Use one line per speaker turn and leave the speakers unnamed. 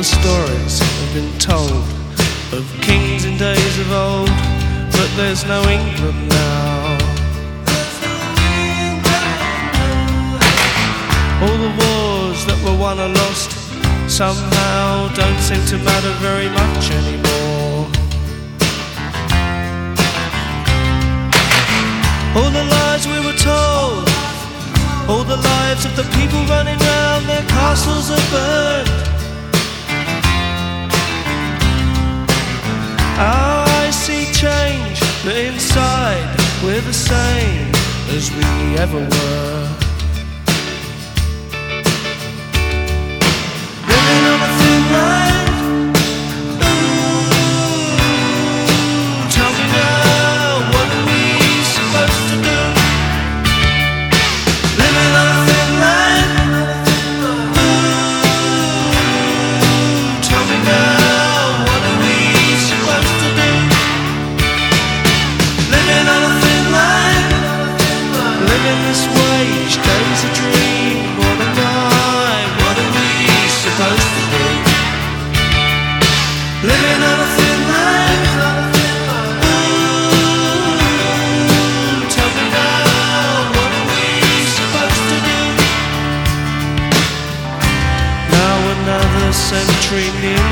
the stories have been told of kings in days of old, but there's no England now. All the wars that were won or lost somehow don't seem to matter very much anymore. All the lies we were told, all the lives of the people running round, their castles are burned. Our eyes see change, but inside we're the same as we ever were. Living on a thin line. Tell me now, what are we supposed to do? Living on a thin line. Tell me now, what are we supposed to do? Living on a thin line. Living this way, each day's a dream. What am I? What are we supposed to do? Living on a thin line. Tell me now, what are we supposed to do? Now another century near